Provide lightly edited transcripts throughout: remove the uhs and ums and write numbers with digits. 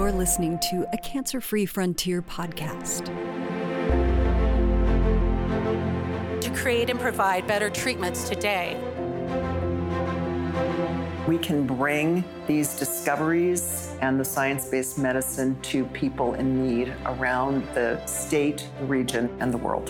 You're listening to a Cancer-Free Frontier podcast. To create and provide better treatments today. We can bring these discoveries and the science-based medicine to people in need around the state, the region, and the world.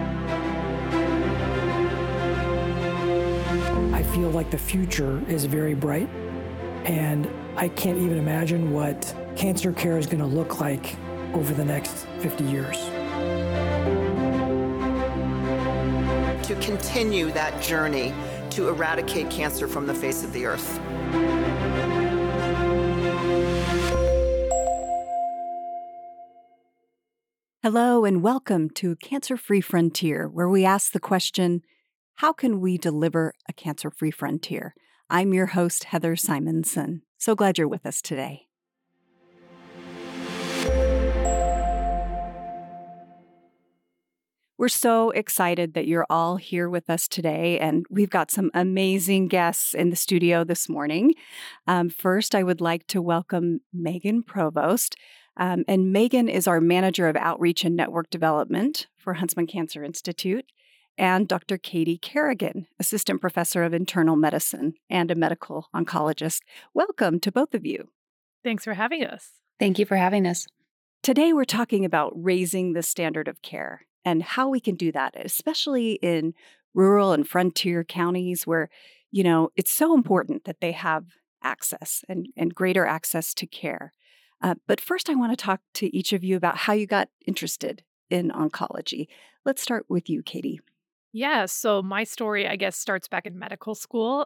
I feel like the future is very bright, and I can't even imagine what cancer care is going to look like over the next 50 years. To continue that journey to eradicate cancer from the face of the earth. Hello and welcome to Cancer-Free Frontier, where we ask the question, how can we deliver a cancer-free frontier? I'm your host, Heather Simonson. So glad you're with us today. We're so excited that you're all here with us today, and we've got some amazing guests in the studio this morning. First, I would like to welcome Megan Provost. And Megan is our Manager of Outreach and Network Development for Huntsman Cancer Institute, and Dr. Katie Kerrigan, Assistant Professor of Internal Medicine and a medical oncologist. Welcome to both of you. Thanks for having us. Thank you for having us. Today, we're talking about raising the standard of care and how we can do that, especially in rural and frontier counties where, it's so important that they have access and greater access to care. But first, I want to talk to each of you about how you got interested in oncology. Let's start with you, Katie. Yeah, so my story, I guess, starts back in medical school.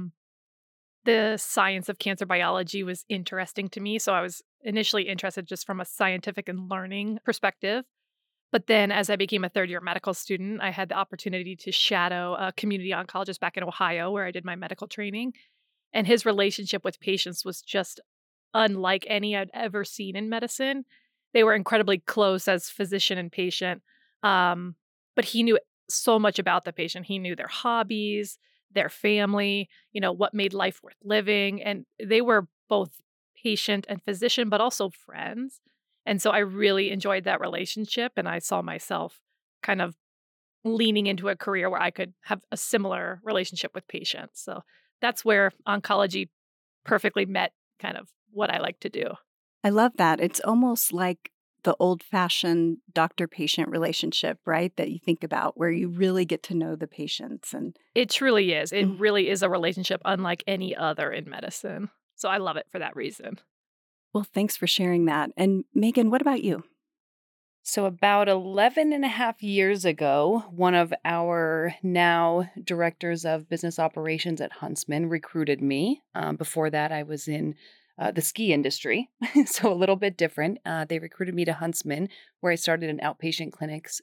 The science of cancer biology was interesting to me, so I was initially interested just from a scientific and learning perspective. But then as I became a third-year medical student, I had the opportunity to shadow a community oncologist back in Ohio, where I did my medical training. And his relationship with patients was just unlike any I'd ever seen in medicine. They were incredibly close as physician and patient, but he knew so much about the patient. He knew their hobbies, their family, what made life worth living. And they were both patient and physician, but also friends. And so I really enjoyed that relationship, and I saw myself kind of leaning into a career where I could have a similar relationship with patients. So that's where oncology perfectly met kind of what I like to do. I love that. It's almost like the old-fashioned doctor-patient relationship, right? That you think about where you really get to know the patients. And it truly is. It really is a relationship unlike any other in medicine. So I love it for that reason. Well, thanks for sharing that. And Megan, what about you? So about 11 and a half years ago, one of our now directors of business operations at Huntsman recruited me. Before that, I was in the ski industry, so a little bit different. They recruited me to Huntsman, where I started in outpatient clinics.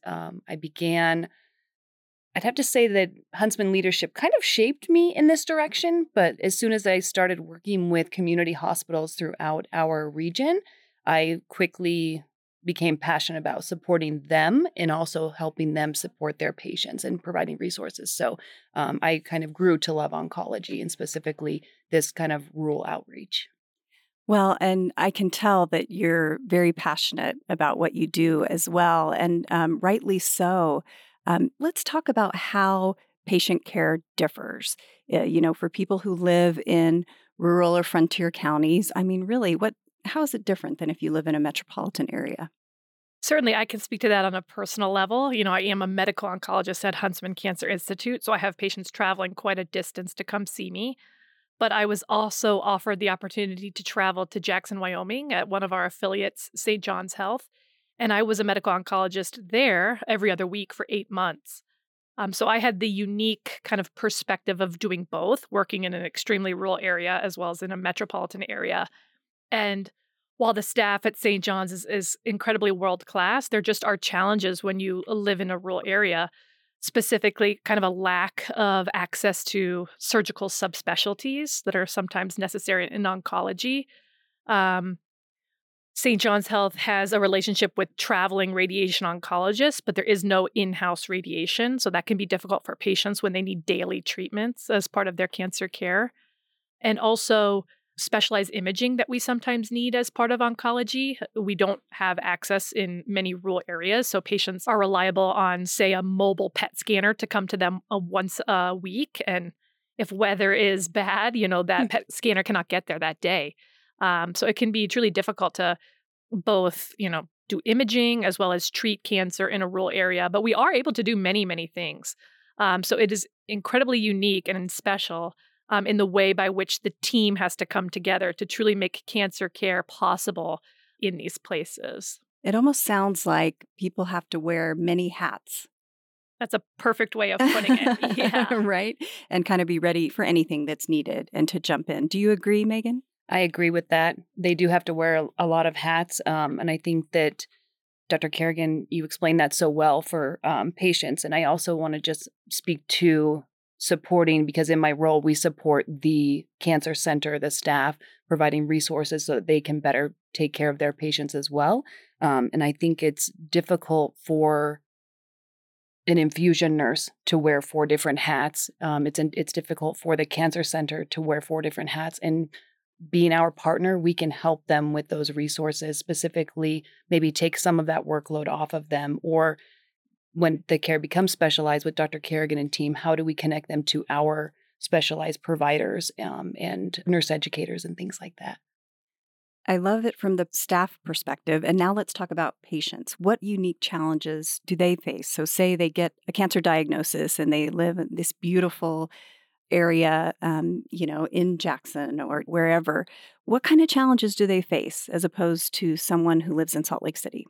I'd have to say that Huntsman leadership kind of shaped me in this direction, but as soon as I started working with community hospitals throughout our region, I quickly became passionate about supporting them and also helping them support their patients and providing resources. So I kind of grew to love oncology and specifically this kind of rural outreach. Well, and I can tell that you're very passionate about what you do as well, and rightly so. Let's talk about how patient care differs. For people who live in rural or frontier counties, I mean, really, how is it different than if you live in a metropolitan area? Certainly, I can speak to that on a personal level. I am a medical oncologist at Huntsman Cancer Institute, so I have patients traveling quite a distance to come see me. But I was also offered the opportunity to travel to Jackson, Wyoming at one of our affiliates, St. John's Health. And I was a medical oncologist there every other week for 8 months. So I had the unique kind of perspective of doing both, working in an extremely rural area as well as in a metropolitan area. And while the staff at St. John's is incredibly world-class, there just are challenges when you live in a rural area, specifically kind of a lack of access to surgical subspecialties that are sometimes necessary in oncology. St. John's Health has a relationship with traveling radiation oncologists, but there is no in-house radiation. So that can be difficult for patients when they need daily treatments as part of their cancer care. And also, specialized imaging that we sometimes need as part of oncology. We don't have access in many rural areas, so patients are reliable on, say, a mobile PET scanner to come to them once a week. And if weather is bad, that PET scanner cannot get there that day. So it can be truly difficult to both, do imaging as well as treat cancer in a rural area. But we are able to do many, many things. So it is incredibly unique and special in the way by which the team has to come together to truly make cancer care possible in these places. It almost sounds like people have to wear many hats. That's a perfect way of putting it. Yeah. Right? And kind of be ready for anything that's needed and to jump in. Do you agree, Megan? I agree with that. They do have to wear a lot of hats. And I think that Dr. Kerrigan, you explained that so well for patients. And I also want to just speak to supporting, because in my role, we support the cancer center, the staff, providing resources so that they can better take care of their patients as well. And I think it's difficult for an infusion nurse to wear 4 different hats. It's difficult for the cancer center to wear 4 different hats. And being our partner, we can help them with those resources, specifically maybe take some of that workload off of them, or when the care becomes specialized with Dr. Kerrigan and team, how do we connect them to our specialized providers and nurse educators and things like that? I love it from the staff perspective. And now let's talk about patients. What unique challenges do they face? So say they get a cancer diagnosis and they live in this beautiful area, in Jackson or wherever. What kind of challenges do they face as opposed to someone who lives in Salt Lake City?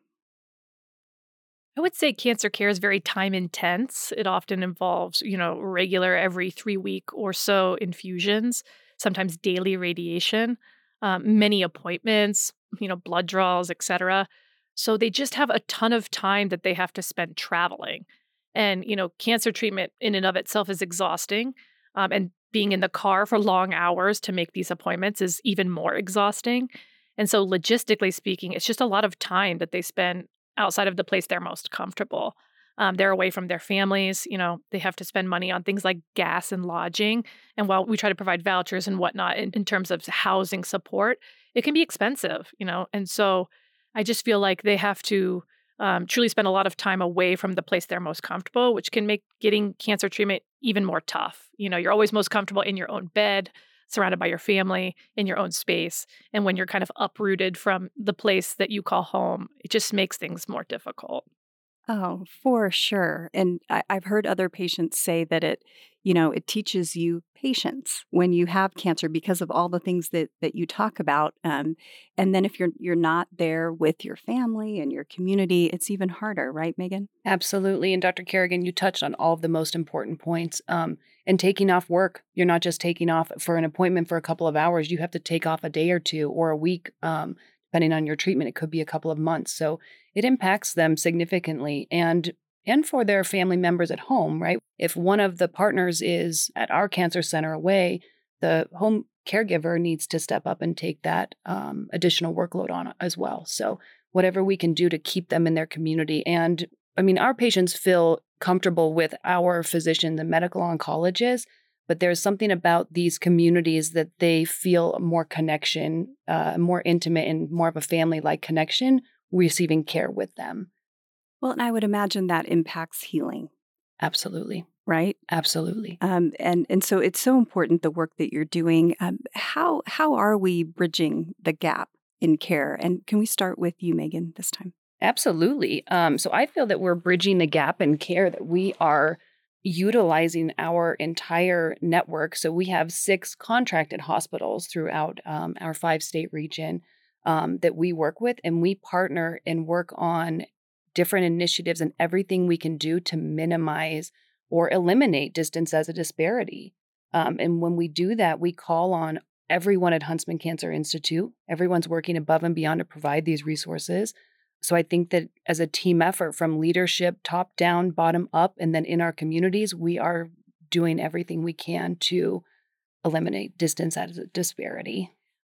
I would say cancer care is very time intense. It often involves, regular every 3-week or so infusions, sometimes daily radiation, many appointments, blood draws, etc. So they just have a ton of time that they have to spend traveling. And, cancer treatment in and of itself is exhausting. And being in the car for long hours to make these appointments is even more exhausting. And so logistically speaking, it's just a lot of time that they spend outside of the place they're most comfortable. They're away from their families. They have to spend money on things like gas and lodging. And while we try to provide vouchers and whatnot in terms of housing support, it can be expensive, And so I just feel like they have to truly spend a lot of time away from the place they're most comfortable, which can make getting cancer treatment even more tough. You're always most comfortable in your own bed, surrounded by your family, in your own space. And when you're kind of uprooted from the place that you call home, it just makes things more difficult. Oh, for sure. And I've heard other patients say that it teaches you patience when you have cancer because of all the things that you talk about. And then if you're not there with your family and your community, it's even harder, right, Megan? Absolutely. And Dr. Kerrigan, you touched on all of the most important points. And taking off work, you're not just taking off for an appointment for a couple of hours. You have to take off a day or 2 or a week, depending on your treatment. It could be a couple of months. So it impacts them significantly. And for their family members at home, right? If one of the partners is at our cancer center away, the home caregiver needs to step up and take that additional workload on as well. So whatever we can do to keep them in their community. And our patients feel comfortable with our physician, the medical oncologist, but there's something about these communities that they feel more connection, more intimate and more of a family-like connection receiving care with them. Well, and I would imagine that impacts healing. Absolutely. Right? Absolutely. And so it's so important, the work that you're doing. How are we bridging the gap in care? And can we start with you, Megan, this time? Absolutely. So I feel that we're bridging the gap in care, that we are utilizing our entire network. So we have 6 contracted hospitals throughout our 5-state region that we work with, and we partner and work on different initiatives and everything we can do to minimize or eliminate distance as a disparity. And when we do that, we call on everyone at Huntsman Cancer Institute. Everyone's working above and beyond to provide these resources. So I think that as a team effort from leadership, top down, bottom up, and then in our communities, we are doing everything we can to eliminate distance as a disparity.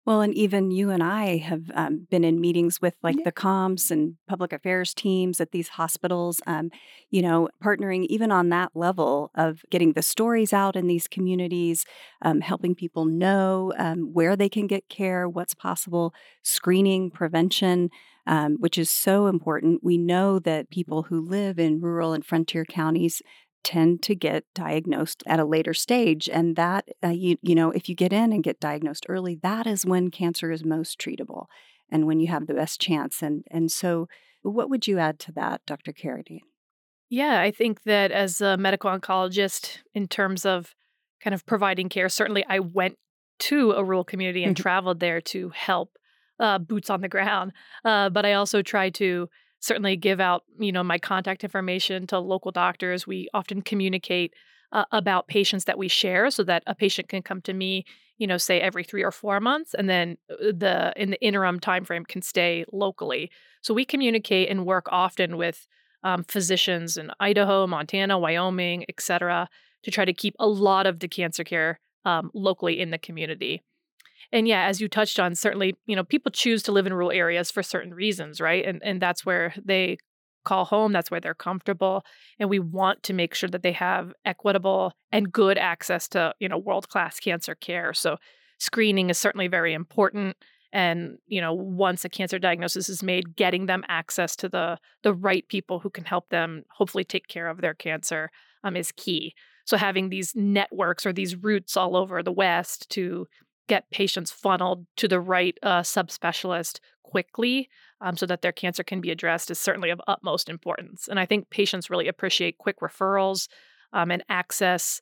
Well, and even you and I have been in meetings with like Yeah. the comms and public affairs teams at these hospitals, partnering even on that level of getting the stories out in these communities, helping people know where they can get care, what's possible, screening, prevention, which is so important. We know that people who live in rural and frontier counties tend to get diagnosed at a later stage, and that if you get in and get diagnosed early, that is when cancer is most treatable and when you have the best chance. And so what would you add to that, Dr. Carradine? Yeah, I think that as a medical oncologist, in terms of kind of providing care, certainly I went to a rural community and traveled there to help, boots on the ground. But I also try to certainly give out, my contact information to local doctors. We often communicate about patients that we share, so that a patient can come to me, say every 3 or 4 months, and then in the interim timeframe can stay locally. So we communicate and work often with physicians in Idaho, Montana, Wyoming, et cetera, to try to keep a lot of the cancer care locally in the community. And yeah, as you touched on, certainly, people choose to live in rural areas for certain reasons, right? And that's where they call home, that's where they're comfortable. And we want to make sure that they have equitable and good access to, world-class cancer care. So screening is certainly very important. And, once a cancer diagnosis is made, getting them access to the right people who can help them hopefully take care of their cancer is key. So having these networks or these routes all over the West to get patients funneled to the right subspecialist quickly, so that their cancer can be addressed, is certainly of utmost importance. And I think patients really appreciate quick referrals and access,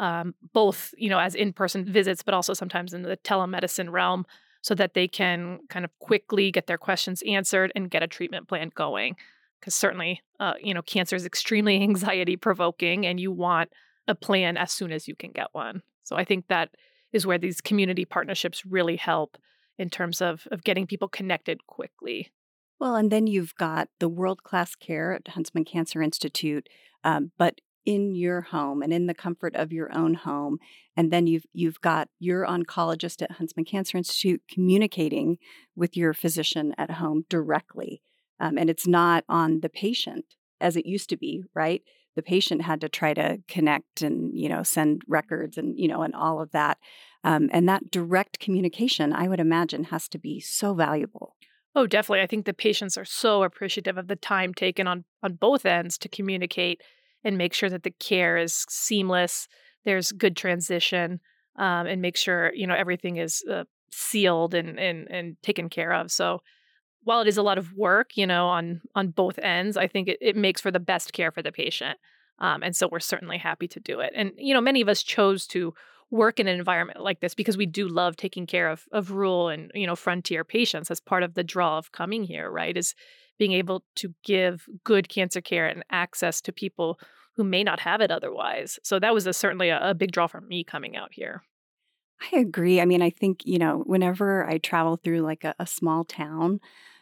both, as in-person visits, but also sometimes in the telemedicine realm, so that they can kind of quickly get their questions answered and get a treatment plan going. Because certainly, cancer is extremely anxiety provoking, and you want a plan as soon as you can get one. So I think that is where these community partnerships really help in terms of getting people connected quickly. Well, and then you've got the world-class care at Huntsman Cancer Institute, but in your home and in the comfort of your own home. And then you've got your oncologist at Huntsman Cancer Institute communicating with your physician at home directly. And it's not on the patient as it used to be, right? The patient had to try to connect and, send records and, and all of that. And that direct communication, I would imagine, has to be so valuable. Oh, definitely. I think the patients are so appreciative of the time taken on both ends to communicate and make sure that the care is seamless, there's good transition, and make sure, everything is sealed and taken care of. So while it is a lot of work, on both ends, I think it makes for the best care for the patient. And so we're certainly happy to do it. And, many of us chose to work in an environment like this because we do love taking care of rural and, frontier patients as part of the draw of coming here, right? Is being able to give good cancer care and access to people who may not have it otherwise. So that was certainly a big draw for me coming out here. I agree. I mean, I think, whenever I travel through like a small town,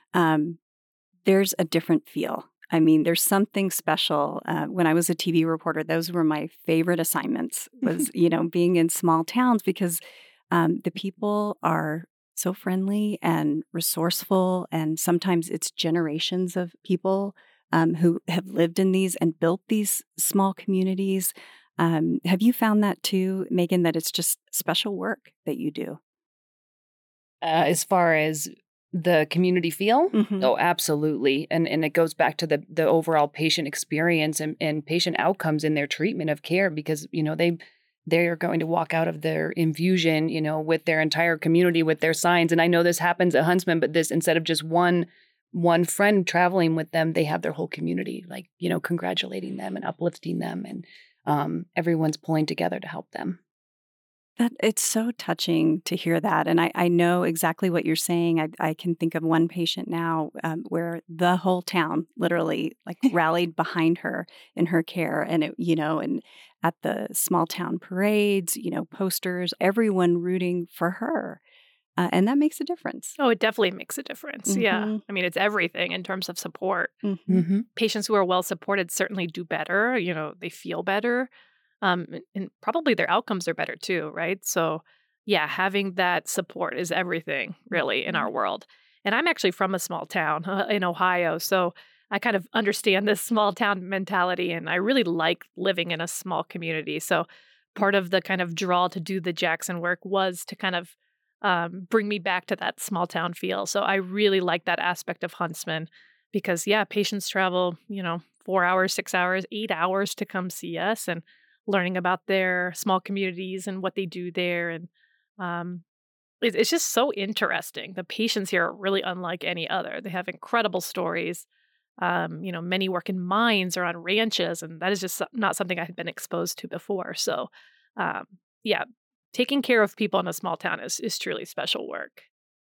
there's a different feel. I mean, there's something special. When I was a TV reporter, those were my favorite assignments was, being in small towns because the people are so friendly and resourceful. And sometimes it's generations of people who have lived in these and built these small communities. Have you found that too, Megan, that it's just special work that you do? As far as the community feel? Mhm. Oh, absolutely. And it goes back to the overall patient experience and patient outcomes in their treatment of care because, they are going to walk out of their infusion, with their entire community, with their signs. And I know this happens at Huntsman, but this, instead of just one friend traveling with them, they have their whole community, like, congratulating them and uplifting them. And everyone's pulling together to help them. That it's so touching to hear that. And I know exactly what you're saying. I can think of one patient now where the whole town literally like rallied behind her in her care. And and at the small town parades, posters, everyone rooting for her. And that makes a difference. Oh, it definitely makes a difference. Yeah. Mhm. I mean, it's everything in terms of support. Mhm. Mm-hmm. Patients who are well supported certainly do better. They feel better. And probably their outcomes are better too, right? So yeah, having that support is everything really in our world. And I'm actually from a small town in Ohio, so I kind of understand this small town mentality, and I really like living in a small community. So part of the kind of draw to do the Jackson work was to kind of bring me back to that small town feel. So I really like that aspect of Huntsman because, yeah, patients travel, 4 hours, 6 hours, 8 hours to come see us, and learning about their small communities and what they do there. And um, it's just so interesting. The patients here are really unlike any other. They have incredible stories. Many work in mines or on ranches, and that is just not something I had been exposed to before. So, um, yeah, taking care of people in a small town is truly special work.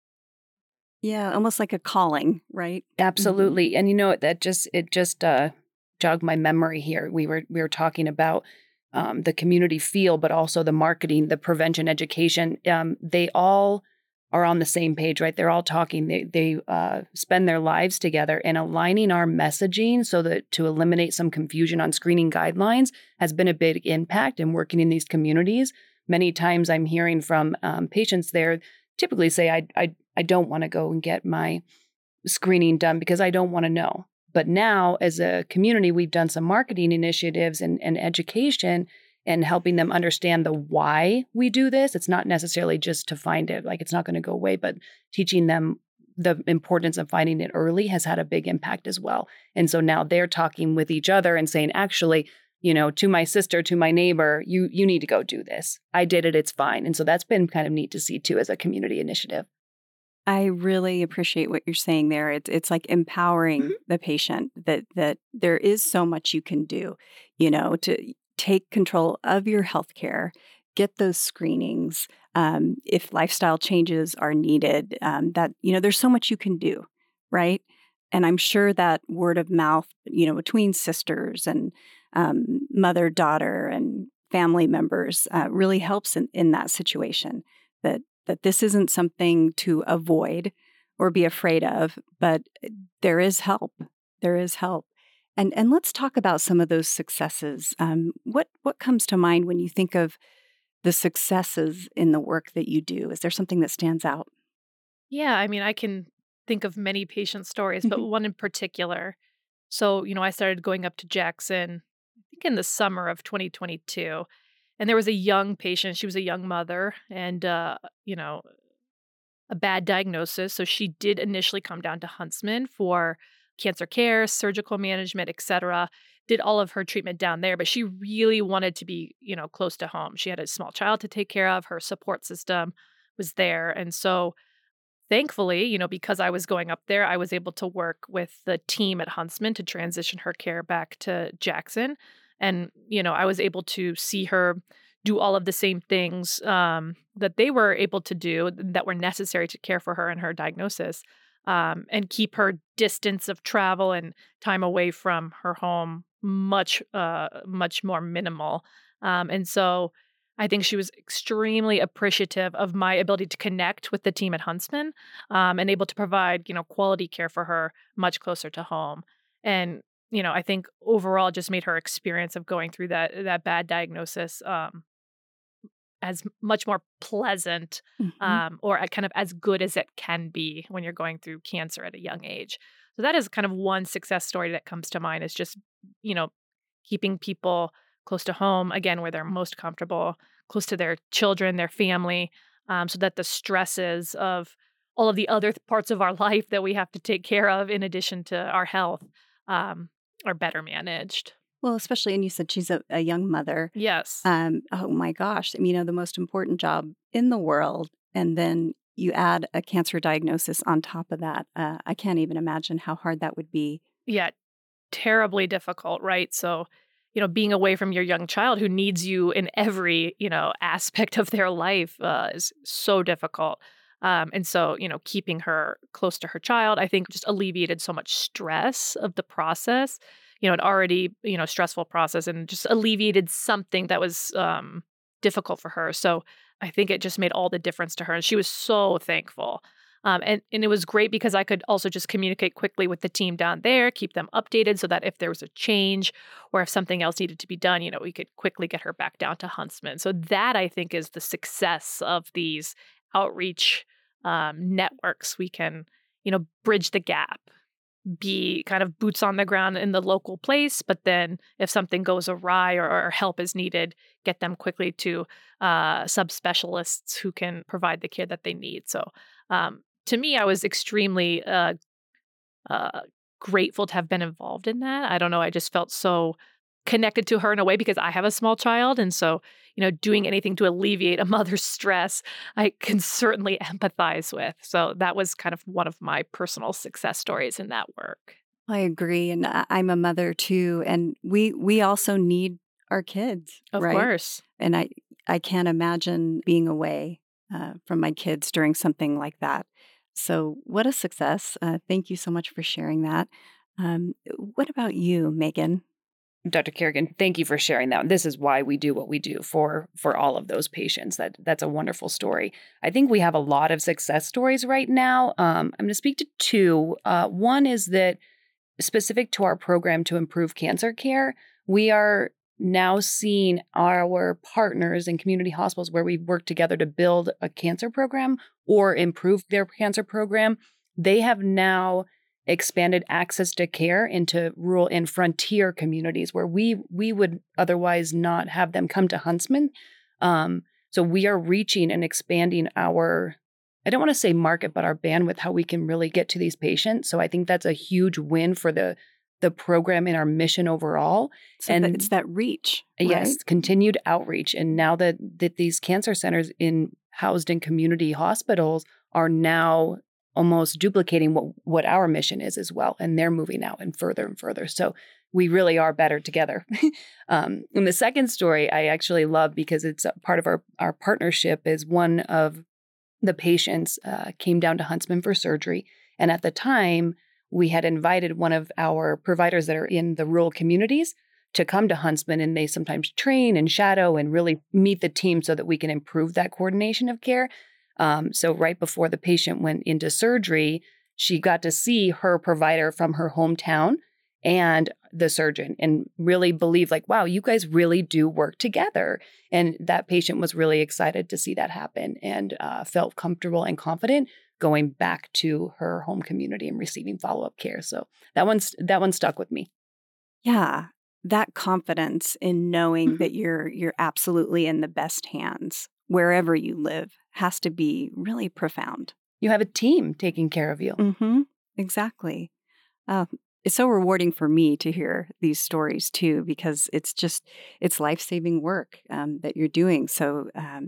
Yeah, almost like a calling, right? Absolutely. And that just jogged my memory here. We were talking about the community feel, but also the marketing, the prevention, education. They all are on the same page, right? They're all talking. They spend their lives together, and aligning our messaging so that to eliminate some confusion on screening guidelines has been a big impact in working in these communities. Many times I'm hearing from patients there typically say, I don't want to go and get my screening done because I don't want to know. But now as a community, we've done some marketing initiatives and education and helping them understand the why we do this. It's not necessarily just to find it, like it's not going to go away, but teaching them the importance of finding it early has had a big impact as well. And so now they're talking with each other and saying, actually, to my sister, to my neighbor, you need to go do this. I did it. It's fine. And so that's been kind of neat to see too as a community initiative. I really appreciate what you're saying there. It's like empowering the patient that there is so much you can do, to take control of your healthcare, get those screenings. If lifestyle changes are needed, there's so much you can do, right? And I'm sure that word of mouth, between sisters and mother, daughter, and family members really helps in that situation. That this isn't something to avoid or be afraid of, but there is help. There is help. And let's talk about some of those successes. What comes to mind when you think of the successes in the work that you do? Is there something that stands out? Yeah, I mean, I can think of many patient stories, but one in particular. So, I started going up to Jackson, I think in the summer of 2022. And there was a young patient. She was a young mother and, a bad diagnosis. So she did initially come down to Huntsman for cancer care, surgical management, et cetera. Did all of her treatment down there, but she really wanted to be, close to home. She had a small child to take care of. Her support system was there. And so thankfully, because I was going up there, I was able to work with the team at Huntsman to transition her care back to Jackson. And, I was able to see her do all of the same things that they were able to do that were necessary to care for her and her diagnosis, and keep her distance of travel and time away from her home much more minimal. And so I think she was extremely appreciative of my ability to connect with the team at Huntsman, and able to provide, quality care for her much closer to home. And, I think overall just made her experience of going through that bad diagnosis as much more pleasant, or kind of as good as it can be when you're going through cancer at a young age. So that is kind of one success story that comes to mind, is just, keeping people close to home, again, where they're most comfortable, close to their children, their family, so that the stresses of all of the other parts of our life that we have to take care of in addition to our health are better managed. Well, especially, and you said she's a young mother. Yes. Oh my gosh, the most important job in the world, and then you add a cancer diagnosis on top of that. I can't even imagine how hard that would be. Yeah, terribly difficult, right? So, being away from your young child who needs you in every, aspect of their life is so difficult. And so, keeping her close to her child, I think just alleviated so much stress of the process, an already, stressful process, and just alleviated something that was difficult for her. So I think it just made all the difference to her. And she was so thankful. And it was great because I could also just communicate quickly with the team down there, keep them updated so that if there was a change or if something else needed to be done, we could quickly get her back down to Huntsman. So that, I think, is the success of these outreach networks. We can, bridge the gap, be kind of boots on the ground in the local place, but then if something goes awry or help is needed, get them quickly to subspecialists who can provide the care that they need. So to me, I was extremely grateful to have been involved in that. I don't know. I just felt so connected to her in a way because I have a small child. And so, doing anything to alleviate a mother's stress, I can certainly empathize with. So that was kind of one of my personal success stories in that work. I agree. And I'm a mother too. And we also need our kids. Of right? course. And I can't imagine being away from my kids during something like that. So what a success. Thank you so much for sharing that. What about you, Megan? Dr. Kerrigan, thank you for sharing that. This is why we do what we do for all of those patients. That's a wonderful story. I think we have a lot of success stories right now. I'm going to speak to two. One is that specific to our program to improve cancer care, we are now seeing our partners in community hospitals where we've worked together to build a cancer program or improve their cancer program. They have now expanded access to care into rural and frontier communities where we would otherwise not have them come to Huntsman. So we are reaching and expanding our, I don't want to say market, but our bandwidth, how we can really get to these patients. So I think that's a huge win for the program and our mission overall. So and it's that reach. Yes, right? continued outreach. And now that these cancer centers housed in community hospitals are now almost duplicating what our mission is as well. And they're moving out and further. So we really are better together. And the second story I actually love because it's a part of our partnership is one of the patients came down to Huntsman for surgery. And at the time, we had invited one of our providers that are in the rural communities to come to Huntsman, and they sometimes train and shadow and really meet the team so that we can improve that coordination of care. So right before the patient went into surgery, she got to see her provider from her hometown and the surgeon and really believe like, wow, you guys really do work together. And that patient was really excited to see that happen and felt comfortable and confident going back to her home community and receiving follow-up care. So that one stuck with me. Yeah, that confidence in knowing that you're absolutely in the best hands wherever you live has to be really profound. You have a team taking care of you. Mm-hmm. Exactly. It's so rewarding for me to hear these stories too, because it's life-saving work that you're doing. So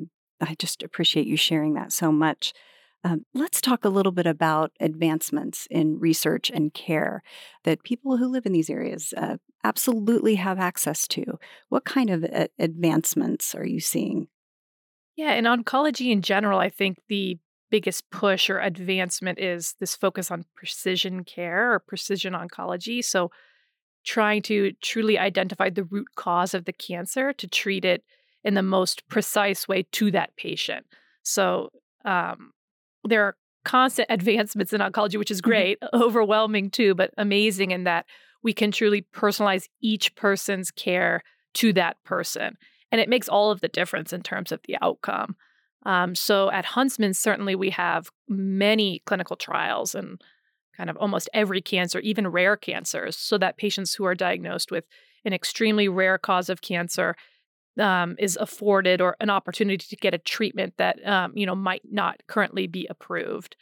I just appreciate you sharing that so much. Let's talk a little bit about advancements in research and care that people who live in these areas absolutely have access to. What kind of advancements are you seeing? Yeah, in oncology in general, I think the biggest push or advancement is this focus on precision care or precision oncology. So trying to truly identify the root cause of the cancer to treat it in the most precise way to that patient. So there are constant advancements in oncology, which is great, overwhelming too, but amazing in that we can truly personalize each person's care to that person. And it makes all of the difference in terms of the outcome. So at Huntsman, certainly we have many clinical trials and kind of almost every cancer, even rare cancers, so that patients who are diagnosed with an extremely rare cause of cancer is afforded or an opportunity to get a treatment that might not currently be approved.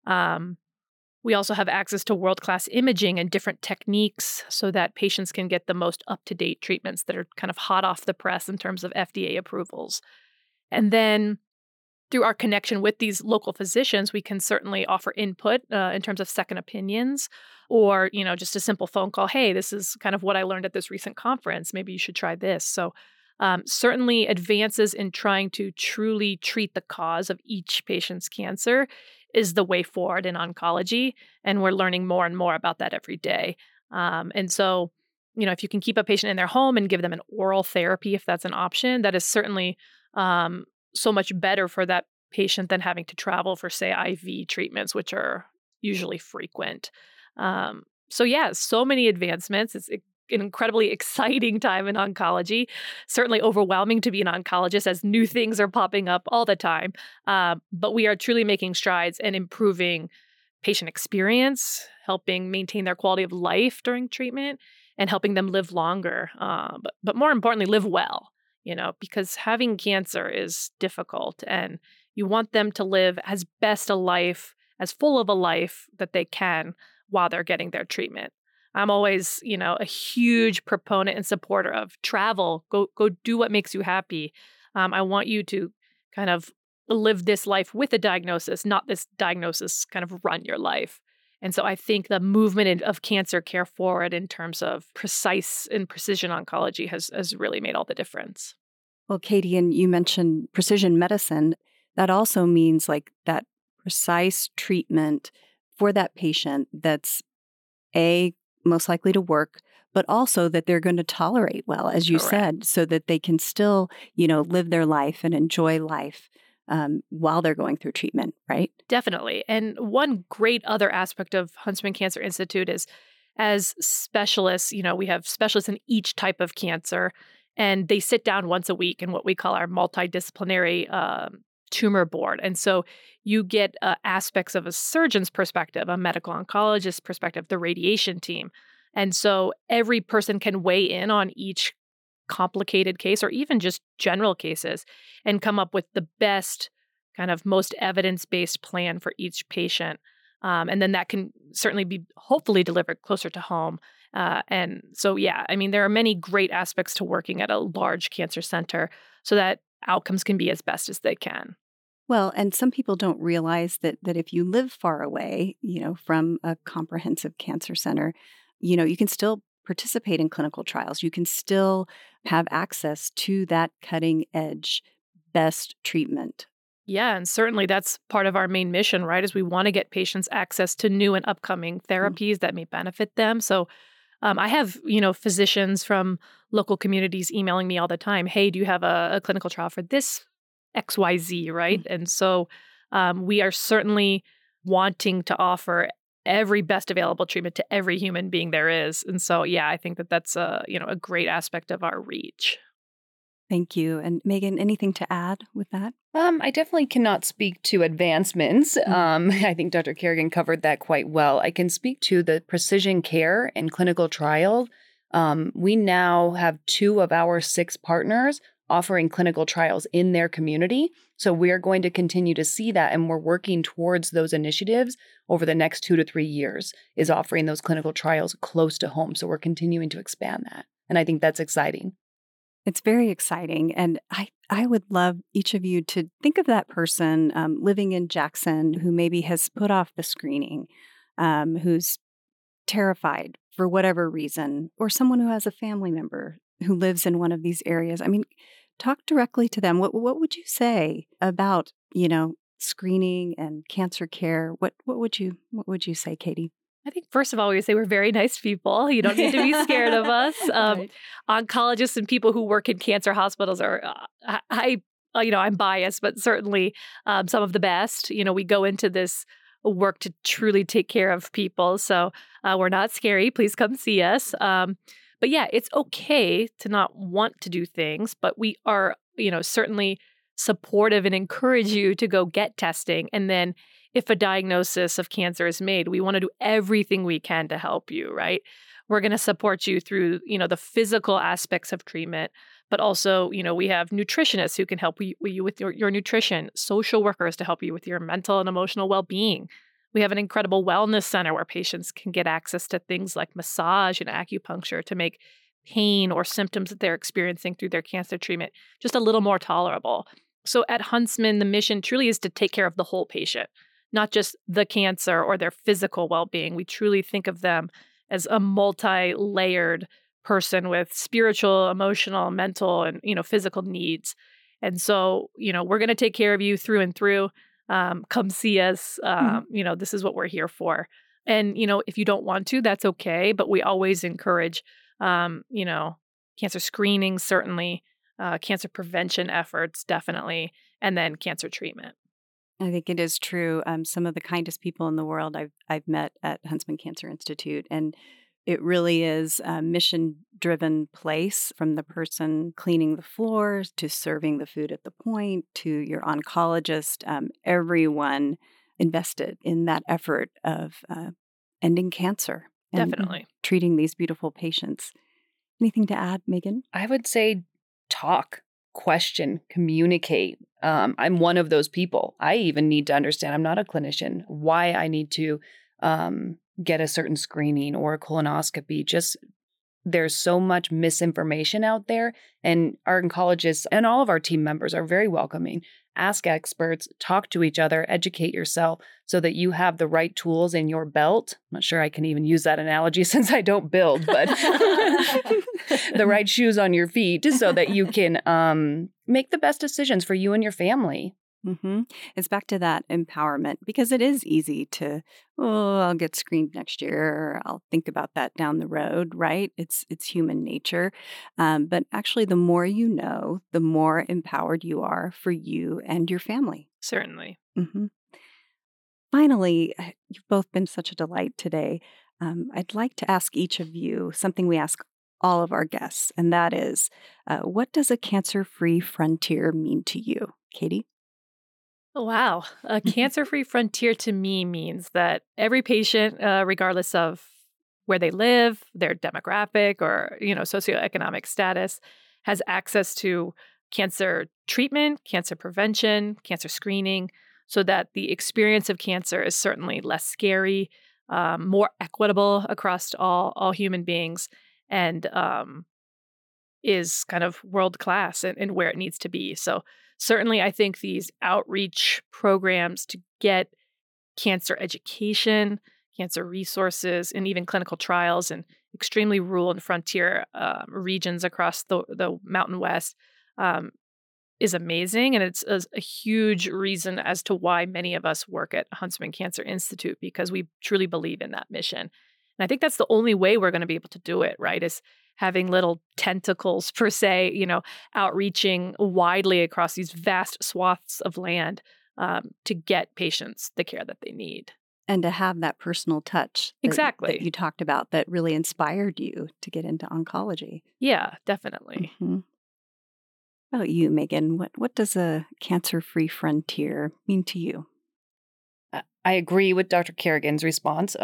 We also have access to world-class imaging and different techniques so that patients can get the most up-to-date treatments that are kind of hot off the press in terms of FDA approvals. And then through our connection with these local physicians, we can certainly offer input in terms of second opinions or, just a simple phone call. Hey, this is kind of what I learned at this recent conference. Maybe you should try this. So certainly advances in trying to truly treat the cause of each patient's cancer is the way forward in oncology. And we're learning more and more about that every day. And so, if you can keep a patient in their home and give them an oral therapy, if that's an option, that is certainly so much better for that patient than having to travel for, say, IV treatments, which are usually frequent. So yeah, so many advancements. It's an incredibly exciting time in oncology, certainly overwhelming to be an oncologist as new things are popping up all the time. But we are truly making strides and improving patient experience, helping maintain their quality of life during treatment, and helping them live longer. But more importantly, live well, because having cancer is difficult and you want them to live as best a life, as full of a life that they can while they're getting their treatment. I'm always, a huge proponent and supporter of travel. Go do what makes you happy. I want you to kind of live this life with a diagnosis, not this diagnosis kind of run your life. And so I think the movement of cancer care forward in terms of precise and precision oncology has really made all the difference. Well, Katie, and you mentioned precision medicine. That also means like that precise treatment for that patient that's most likely to work, but also that they're going to tolerate well, as you said, so that they can still, live their life and enjoy life while they're going through treatment, right? Definitely. And one great other aspect of Huntsman Cancer Institute is as specialists, we have specialists in each type of cancer, and they sit down once a week in what we call our multidisciplinary tumor board. And so you get aspects of a surgeon's perspective, a medical oncologist's perspective, the radiation team. And so every person can weigh in on each complicated case or even just general cases and come up with the best kind of most evidence-based plan for each patient. And then that can certainly be hopefully delivered closer to home. And so, yeah, there are many great aspects to working at a large cancer center so that outcomes can be as best as they can. Well, and some people don't realize that if you live far away, from a comprehensive cancer center, you can still participate in clinical trials. You can still have access to that cutting edge best treatment. Yeah, and certainly that's part of our main mission, right? Is we want to get patients access to new and upcoming therapies that may benefit them. So I have, physicians from local communities emailing me all the time. Hey, do you have a clinical trial for this XYZ, right? Mm-hmm. And so we are certainly wanting to offer every best available treatment to every human being there is. And so, yeah, I think that's a great aspect of our reach. Thank you. And Megan, anything to add with that? I definitely cannot speak to advancements. I think Dr. Kerrigan covered that quite well. I can speak to the precision care and clinical trial. We now have 2 of our 6 partners offering clinical trials in their community. So we're going to continue to see that, and we're working towards those initiatives over the next 2 to 3 years, is offering those clinical trials close to home. So we're continuing to expand that. And I think that's exciting. It's very exciting. And I would love each of you to think of that person living in Jackson who maybe has put off the screening, who's terrified for whatever reason, or someone who has a family member who lives in one of these areas. Talk directly to them. What would you say about, screening and cancer care? What would you say, Katie? I think, first of all, we would say we're very nice people. You don't need to be scared of us. Right. Oncologists and people who work in cancer hospitals are, I'm biased, but certainly some of the best. We go into this work to truly take care of people. So we're not scary. Please come see us. But yeah, it's okay to not want to do things, but we are, certainly supportive and encourage you to go get testing. And then if a diagnosis of cancer is made, we want to do everything we can to help you, right? We're going to support you through, the physical aspects of treatment, but also, we have nutritionists who can help you with your nutrition, social workers to help you with your mental and emotional well-being. We have an incredible wellness center where patients can get access to things like massage and acupuncture to make pain or symptoms that they're experiencing through their cancer treatment just a little more tolerable. So at Huntsman, the mission truly is to take care of the whole patient, not just the cancer or their physical well-being. We truly think of them as a multi-layered person with spiritual, emotional, mental, and, physical needs. And so, we're going to take care of you through and through. Come see us. This is what we're here for. And, if you don't want to, that's okay. But we always encourage, cancer screening, certainly, cancer prevention efforts, definitely, and then cancer treatment. I think it is true. Some of the kindest people in the world I've met at Huntsman Cancer Institute, and it really is a mission-driven place, from the person cleaning the floors to serving the food at the point to your oncologist. Everyone invested in that effort of ending cancer and Definitely. treating these beautiful patients. Anything to add, Megan? I would say talk, question, communicate. I'm one of those people. I even need to understand, I'm not a clinician, why I need to get a certain screening or a colonoscopy. Just there's so much misinformation out there, and our oncologists and all of our team members are very welcoming. Ask experts, talk to each other, educate yourself so that you have the right tools in your belt. I'm not sure I can even use that analogy since I don't build, but the right shoes on your feet so that you can make the best decisions for you and your family. Mm-hmm. It's back to that empowerment, because it is easy to, I'll get screened next year, or I'll think about that down the road, right? It's human nature. But actually, the more you know, the more empowered you are for you and your family. Certainly. Mm-hmm. Finally, you've both been such a delight today. I'd like to ask each of you something we ask all of our guests, and that is, what does a cancer-free frontier mean to you? Katie? Wow. A cancer-free frontier to me means that every patient, regardless of where they live, their demographic or, socioeconomic status, has access to cancer treatment, cancer prevention, cancer screening, so that the experience of cancer is certainly less scary, more equitable across all human beings, and is kind of world-class and where it needs to be. So certainly, I think these outreach programs to get cancer education, cancer resources, and even clinical trials in extremely rural and frontier regions across the Mountain West is amazing. And it's a huge reason as to why many of us work at Huntsman Cancer Institute, because we truly believe in that mission. And I think that's the only way we're going to be able to do it, right? Is having little tentacles, per se, outreaching widely across these vast swaths of land to get patients the care that they need. And to have that personal touch Exactly that you talked about that really inspired you to get into oncology. Yeah, definitely. Mm-hmm. How about you, Megan? What does a cancer-free frontier mean to you? I agree with Dr. Kerrigan's response,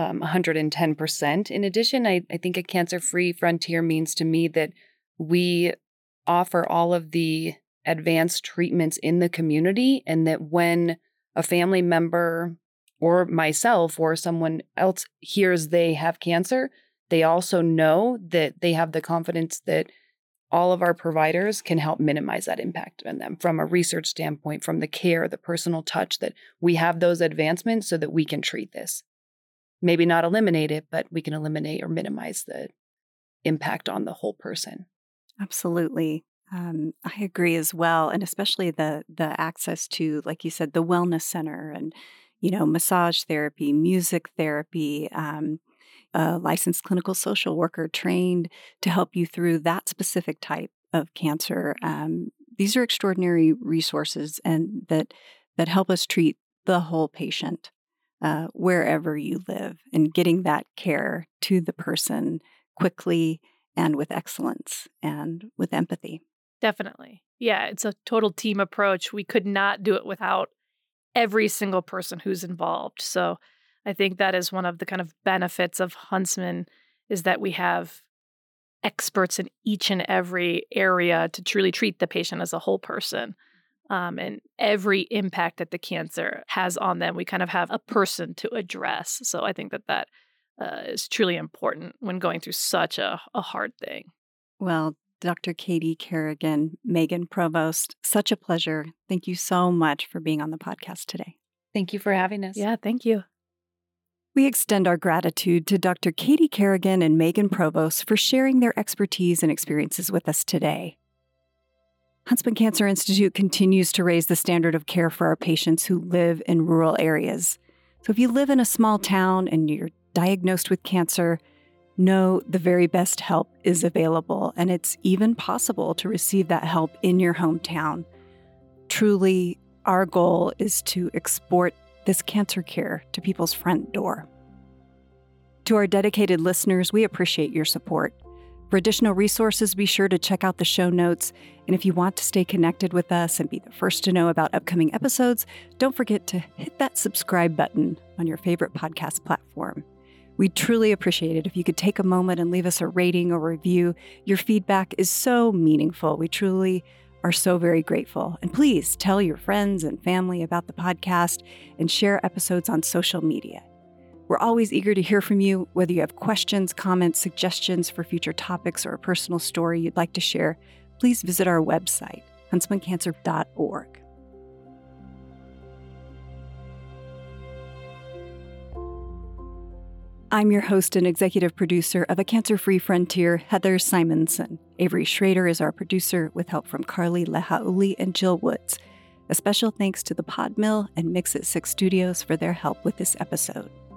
110%. In addition, I think a cancer-free frontier means to me that we offer all of the advanced treatments in the community, and that when a family member or myself or someone else hears they have cancer, they also know that they have the confidence that all of our providers can help minimize that impact on them from a research standpoint, from the care, the personal touch, that we have those advancements so that we can treat this. Maybe not eliminate it, but we can eliminate or minimize the impact on the whole person. Absolutely. I agree as well. And especially the access to, like you said, the wellness center and, massage therapy, music therapy, a licensed clinical social worker trained to help you through that specific type of cancer. These are extraordinary resources, and that help us treat the whole patient wherever you live, and getting that care to the person quickly and with excellence and with empathy. Definitely. Yeah, it's a total team approach. We could not do it without every single person who's involved. So I think that is one of the kind of benefits of Huntsman, is that we have experts in each and every area to truly treat the patient as a whole person. And every impact that the cancer has on them, we kind of have a person to address. So I think that is truly important when going through such a hard thing. Well, Dr. Katie Kerrigan, Megan Provost, such a pleasure. Thank you so much for being on the podcast today. Thank you for having us. Yeah, thank you. We extend our gratitude to Dr. Katie Kerrigan and Megan Provost for sharing their expertise and experiences with us today. Huntsman Cancer Institute continues to raise the standard of care for our patients who live in rural areas. So if you live in a small town and you're diagnosed with cancer, know the very best help is available, and it's even possible to receive that help in your hometown. Truly, our goal is to export this cancer care to people's front door. To our dedicated listeners, we appreciate your support. For additional resources, be sure to check out the show notes. And if you want to stay connected with us and be the first to know about upcoming episodes, don't forget to hit that subscribe button on your favorite podcast platform. We'd truly appreciate it if you could take a moment and leave us a rating or review. Your feedback is so meaningful. We truly are so very grateful. And please tell your friends and family about the podcast and share episodes on social media. We're always eager to hear from you, whether you have questions, comments, suggestions for future topics, or a personal story you'd like to share. Please visit our website, huntsmancancer.org. I'm your host and executive producer of A Cancer-Free Frontier, Heather Simonson. Avery Schrader is our producer, with help from Carly Lehauli and Jill Woods. A special thanks to the Pod Mill and Mix It 6 Studios for their help with this episode.